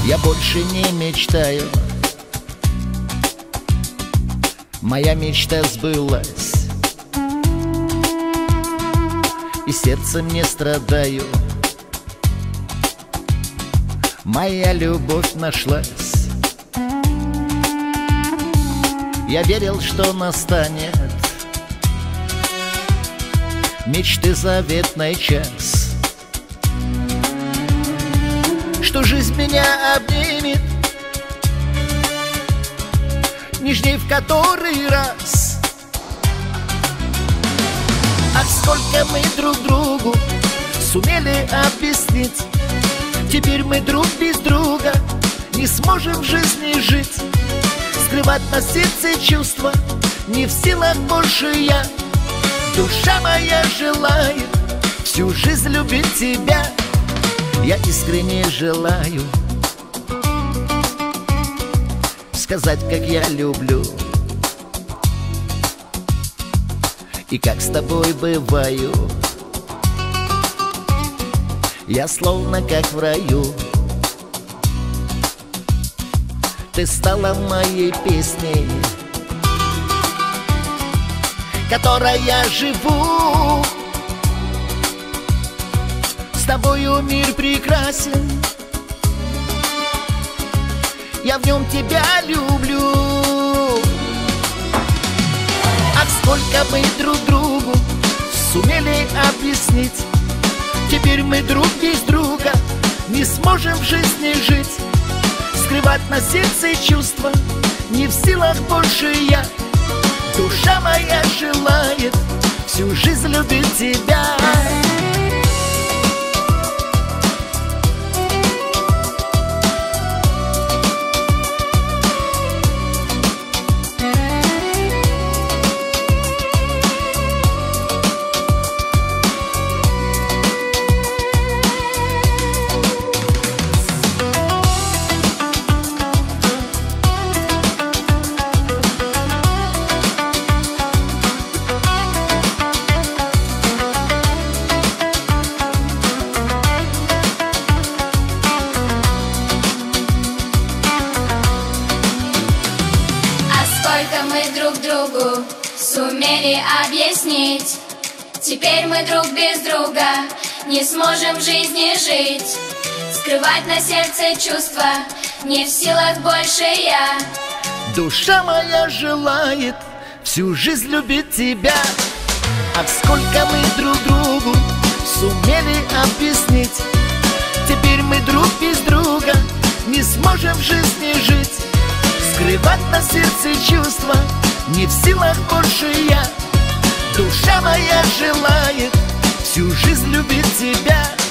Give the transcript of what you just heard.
Я больше не мечтаю, моя мечта сбылась, и сердцем не страдаю. Моя любовь нашлась. Я верил, что настанет мечты заветный час, что жизнь меня обнимет нежней в который раз. Ах, сколько мы друг другу сумели объяснить, теперь мы друг без друга не сможем в жизни жить. Скрывать на сердце чувства не в силах больше я. Душа моя желает всю жизнь любить тебя. Я искренне желаю сказать, как я люблю, и как с тобой бываю. Я словно как в раю. Ты стала моей песней, которой я живу. С тобою мир прекрасен, я в нем тебя люблю. Ах, сколько мы друг другу сумели объяснить, теперь мы друг без друга не сможем в жизни жить. Скрывать на сердце чувства не в силах больше я. Душа моя желает всю жизнь любить тебя. Мы друг другу сумели объяснить, теперь мы друг без друга не сможем в жизни жить. Скрывать на сердце чувства не в силах больше я. Душа моя желает всю жизнь любить тебя. Ах, сколько мы друг другу сумели объяснить, теперь мы друг без друга не сможем в жизни жить. Скрывать на сердце чувства не в силах больше я. Душа моя желает всю жизнь любить тебя.